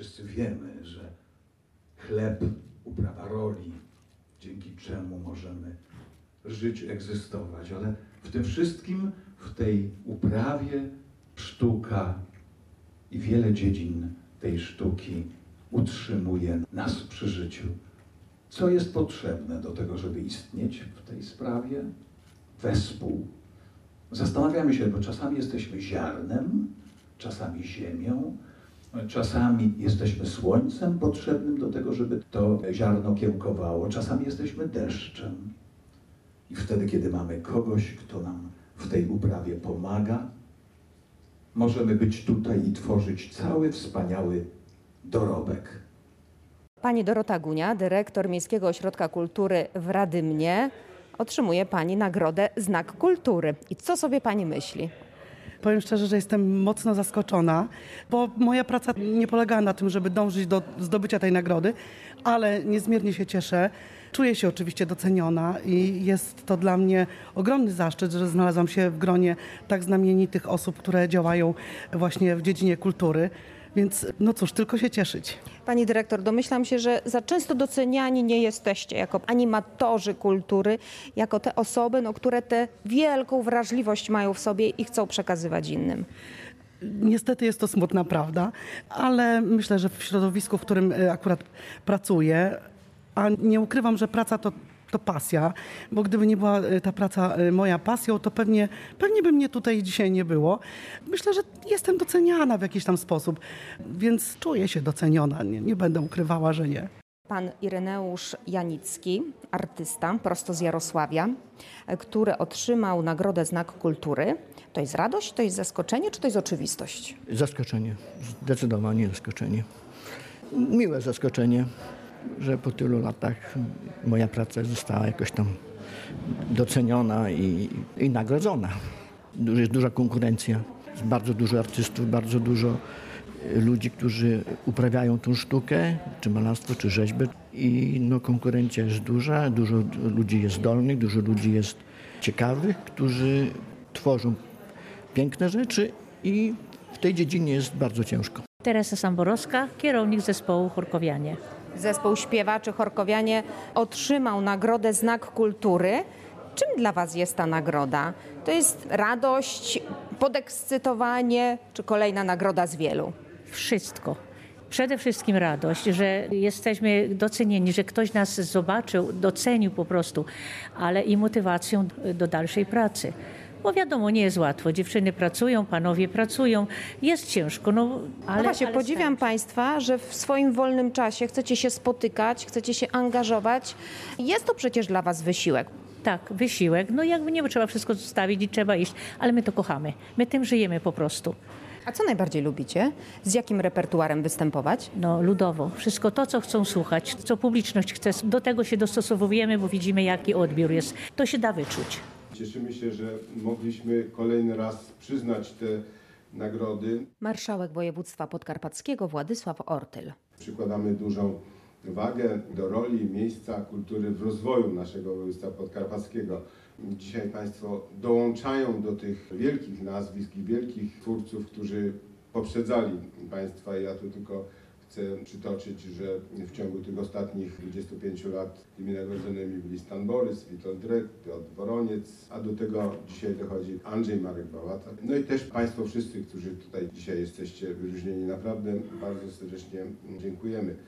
Wszyscy wiemy, że chleb, uprawa roli, dzięki czemu możemy żyć, egzystować, ale w tym wszystkim, w tej uprawie sztuka i wiele dziedzin tej sztuki utrzymuje nas przy życiu. Co jest potrzebne do tego, żeby istnieć w tej sprawie? Wespół. Zastanawiamy się, bo czasami jesteśmy ziarnem, czasami ziemią, czasami jesteśmy słońcem potrzebnym do tego, żeby to ziarno kiełkowało, czasami jesteśmy deszczem. I wtedy, kiedy mamy kogoś, kto nam w tej uprawie pomaga, możemy być tutaj i tworzyć cały wspaniały dorobek. Pani Dorota Gunia, dyrektor Miejskiego Ośrodka Kultury w Radymnie. Otrzymuje Pani nagrodę Znak Kultury. I co sobie Pani myśli? Powiem szczerze, że jestem mocno zaskoczona, bo moja praca nie polegała na tym, żeby dążyć do zdobycia tej nagrody, ale niezmiernie się cieszę. Czuję się oczywiście doceniona i jest to dla mnie ogromny zaszczyt, że znalazłam się w gronie tak znamienitych osób, które działają właśnie w dziedzinie kultury. Więc no cóż, tylko się cieszyć. Pani dyrektor, domyślam się, że za często doceniani nie jesteście jako animatorzy kultury, jako te osoby, które tę wielką wrażliwość mają w sobie i chcą przekazywać innym. Niestety jest to smutna prawda, ale myślę, że w środowisku, w którym akurat pracuję, a nie ukrywam, że praca to pasja, bo gdyby nie była ta praca moja pasją, to pewnie by mnie tutaj dzisiaj nie było. Myślę, że jestem doceniana w jakiś tam sposób, więc czuję się doceniona, nie będę ukrywała, że nie. Pan Ireneusz Janicki, artysta prosto z Jarosławia, który otrzymał nagrodę Znak Kultury. To jest radość, to jest zaskoczenie, czy to jest oczywistość? Zaskoczenie, zdecydowanie zaskoczenie. Miłe zaskoczenie, że po tylu latach moja praca została jakoś tam doceniona i nagrodzona. Jest duża konkurencja, jest bardzo dużo artystów, bardzo dużo ludzi, którzy uprawiają tą sztukę, czy malarstwo, czy rzeźbę. I konkurencja jest duża, dużo ludzi jest zdolnych, dużo ludzi jest ciekawych, którzy tworzą piękne rzeczy i w tej dziedzinie jest bardzo ciężko. Teresa Samborowska, kierownik zespołu Chorkowianie. Zespół śpiewaczy Chorkowianie otrzymał nagrodę Znak Kultury. Czym dla Was jest ta nagroda? To jest radość, podekscytowanie, czy kolejna nagroda z wielu? Wszystko. Przede wszystkim radość, że jesteśmy docenieni, że ktoś nas zobaczył, docenił po prostu, ale i motywacją do dalszej pracy. Bo wiadomo, nie jest łatwo. Dziewczyny pracują, panowie pracują. Jest ciężko, ale właśnie, podziwiam Państwa, że w swoim wolnym czasie chcecie się spotykać, chcecie się angażować. Jest to przecież dla Was wysiłek. Tak, wysiłek. Jakby nie trzeba wszystko zostawić i trzeba iść, ale my to kochamy. My tym żyjemy po prostu. A co najbardziej lubicie? Z jakim repertuarem występować? Ludowo. Wszystko to, co chcą słuchać, co publiczność chce. Do tego się dostosowujemy, bo widzimy, jaki odbiór jest. To się da wyczuć. Cieszymy się, że mogliśmy kolejny raz przyznać te nagrody. Marszałek województwa podkarpackiego Władysław Ortyl. Przykładamy dużą wagę do roli miejsca kultury w rozwoju naszego województwa podkarpackiego. Dzisiaj Państwo dołączają do tych wielkich nazwisk i wielkich twórców, którzy poprzedzali Państwa. Ja tu tylko chcę przytoczyć, że w ciągu tych ostatnich 25 lat tymi nagrodzonymi byli Stan Borys, Witold Drek, Piotr Woroniec, a do tego dzisiaj dochodzi Andrzej Marek Bałata. I też Państwo wszyscy, którzy tutaj dzisiaj jesteście wyróżnieni, naprawdę bardzo serdecznie dziękujemy.